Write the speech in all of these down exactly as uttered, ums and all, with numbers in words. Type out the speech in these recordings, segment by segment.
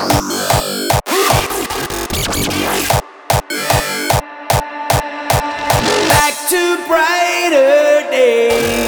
Back to brighter days.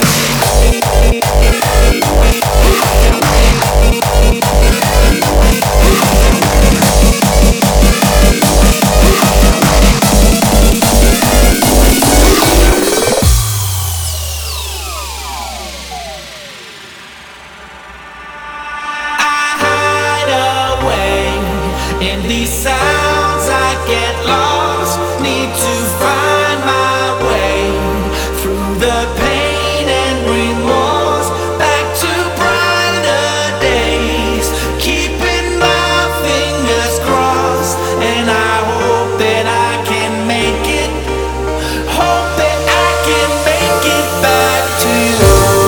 In these sounds I get lost, need to find my way through the pain and remorse, back to brighter days, keeping my fingers crossed, and I hope that I can make it, hope that I can make it back to you.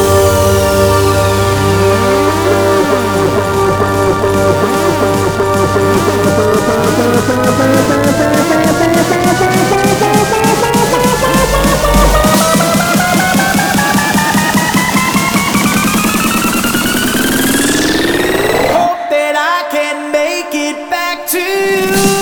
Hope that I can make it back to you.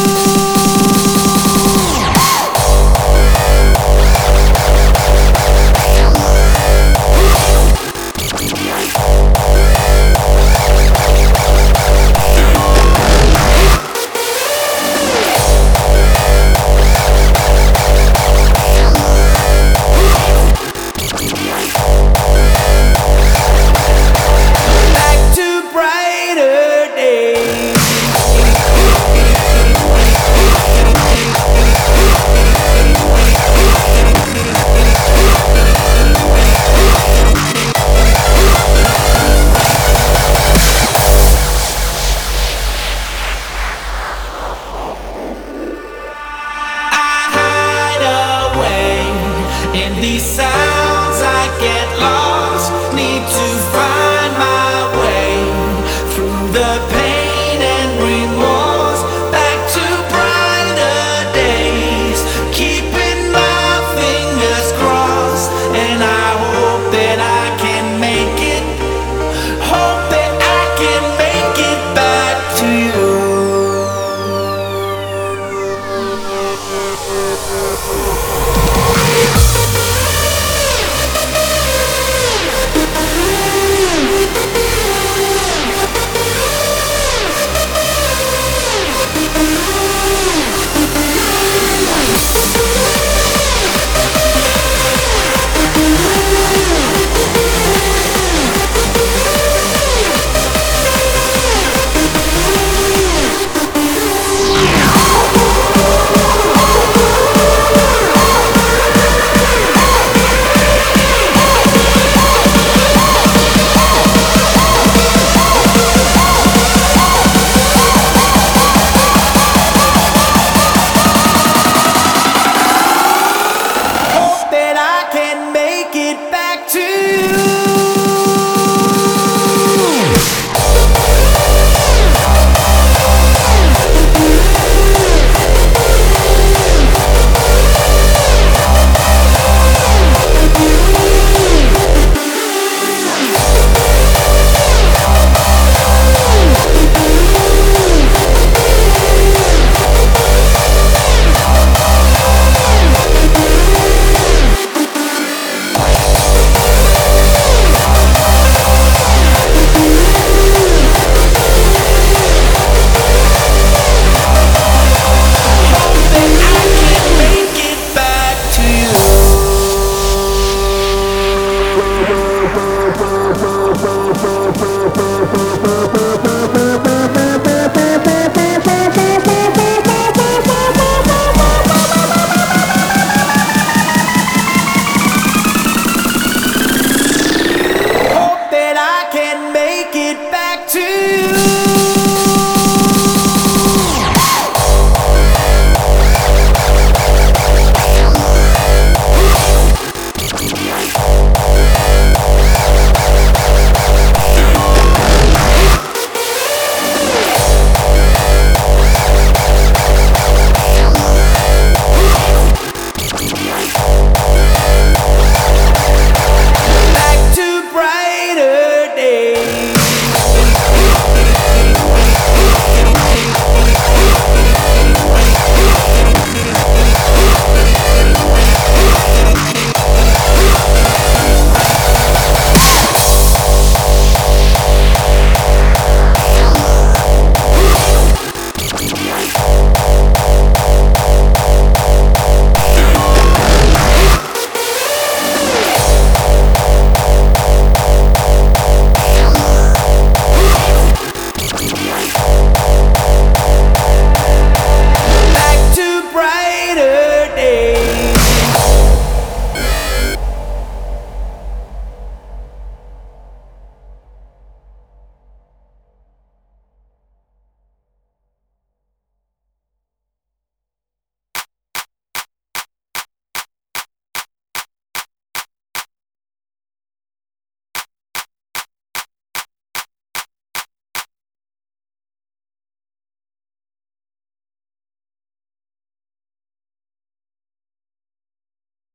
In these sounds I get lost, need to find my way through the pain